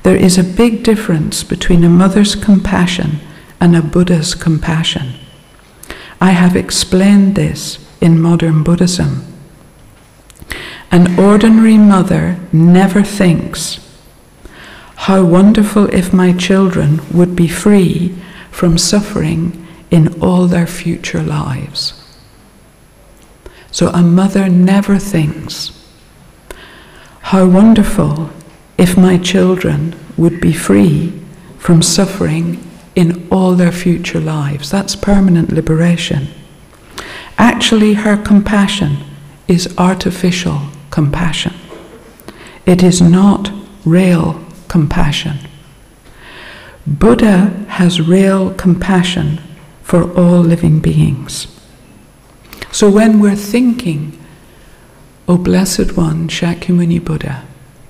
There is a big difference between a mother's compassion and a Buddha's compassion. I have explained this in modern Buddhism. An ordinary mother never thinks, how wonderful if my children would be free from suffering in all their future lives. So a mother never thinks, how wonderful if my children would be free from suffering in all their future lives. That's permanent liberation. Actually, her compassion is artificial compassion. It is not real compassion. Buddha has real compassion for all living beings. So when we're thinking, O Blessed One, Shakyamuni Buddha,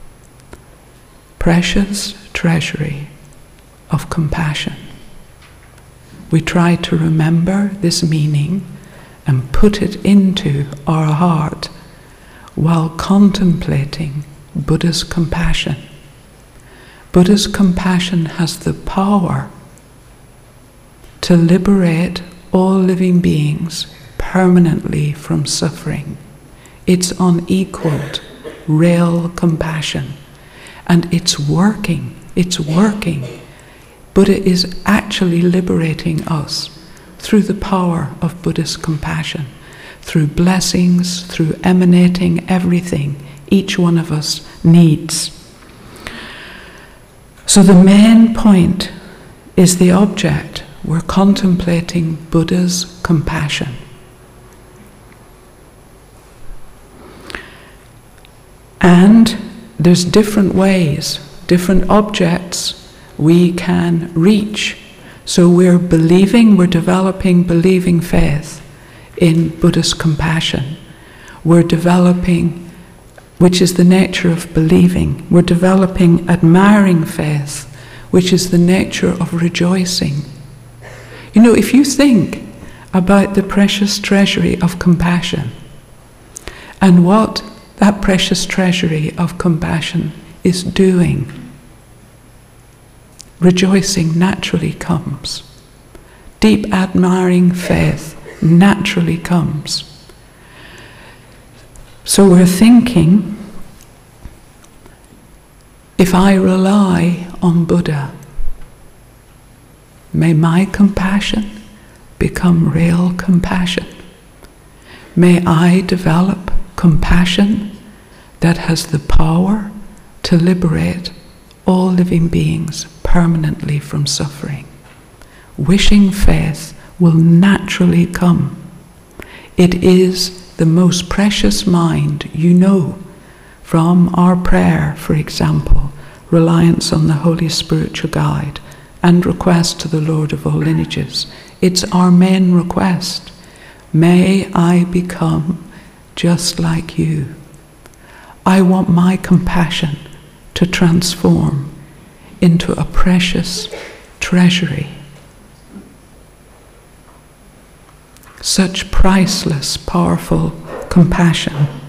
precious treasury of compassion, we try to remember this meaning and put it into our heart while contemplating Buddha's compassion. Buddha's compassion has the power to liberate all living beings permanently from suffering. It's unequaled, real compassion. And it's working. Buddha is actually liberating us through the power of Buddha's compassion, through blessings, through emanating everything each one of us needs. So the main point is the object. We're contemplating Buddha's compassion. And there's different ways, different objects we can reach. So we're developing believing faith in Buddha's compassion. We're developing, which is the nature of believing. We're developing admiring faith, which is the nature of rejoicing. You know, if you think about the precious treasury of compassion and what that precious treasury of compassion is doing, rejoicing naturally comes. Deep admiring faith naturally comes. So we're thinking, if I rely on Buddha, may my compassion become real compassion. May I develop compassion that has the power to liberate all living beings permanently from suffering. Wishing faith will naturally come. It is the most precious mind, you know, from our prayer, for example, reliance on the Holy Spiritual Guide and request to the Lord of all lineages. It's our main request. May I become just like you. I want my compassion to transform into a precious treasury. Such priceless, powerful compassion.